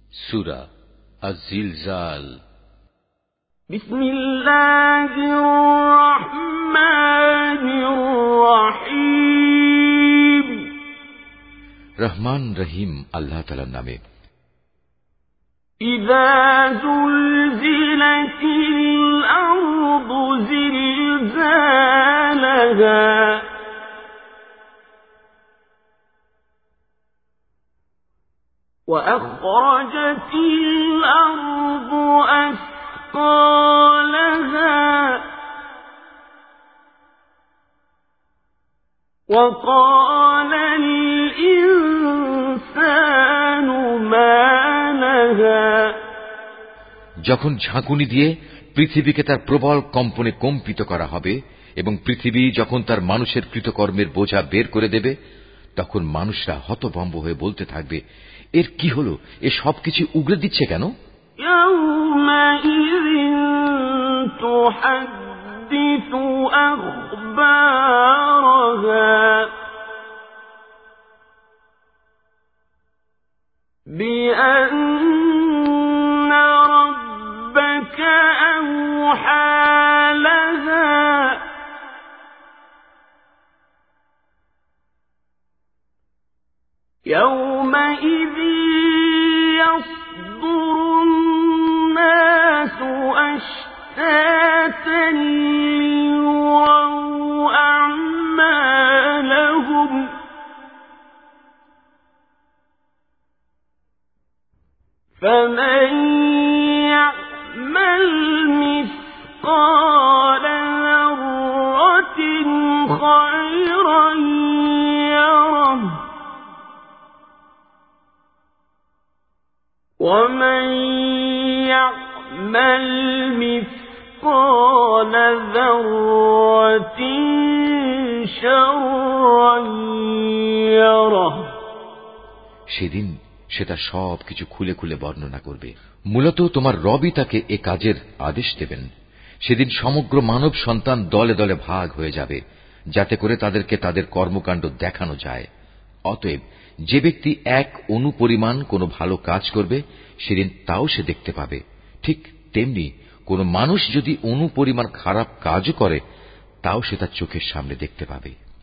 সূরা আয-জিলজাল। বিসমিল্লাহির রহমানির রহিম। রহমান রহিম আল্লাহ তাআলার নামে। ইযা যুলজিলাতিল আরদু জিলজালাহা وأخرجت الأرض أثقالها وقال الإنسان ما لها। যখন ঝাঁকুনি দিয়ে পৃথিবীকে তার প্রবল কম্পনে কম্পিত করা হবে এবং পৃথিবী যখন তার মানুষের কৃতকর্মের বোঝা বের করে দেবে, তখন মানুষরা হতভম্ব হয়ে বলতে থাকবে, এর কি হলো? এ সবকিছু উগরে দিচ্ছে কেন? بِأَنَّ رَبَّكَ أَوْحَى لَهَا يَوْمَئِذٍ يَصْدُرُ النَّاسُ أَشْتَاتًا لِيُرَوْا أَعْمَالَهُمْ فَمَن يَعْمَلْ مِثْقَالَ ذَرَّةٍ خَيْرًا يَرَهُ وَمَن يَعْمَلْ مِثْقَالَ ذَرَّةٍ شَرًّا يَرَهُ। সেদিন সে তার সব কিছু খুলে খুলে বর্ণনা করবে। মূলত তোমার রবই তাকে এ কাজের আদেশ দেবেন। সেদিন সমগ্র মানব সন্তান দলে দলে ভাগ হয়ে যাবে, যাতে করে তাদেরকে তাদের কর্মকাণ্ড দেখানো যায়। অতএব যে ব্যক্তি এক অণু পরিমাণ কোনো ভালো কাজ করবে, সেদিন তাও সে দেখতে পাবে। ঠিক তেমনি কোনো মানুষ যদি অণু পরিমাণ খারাপ কাজও করে, তাও সে তার চোখের সামনে দেখতে পাবে।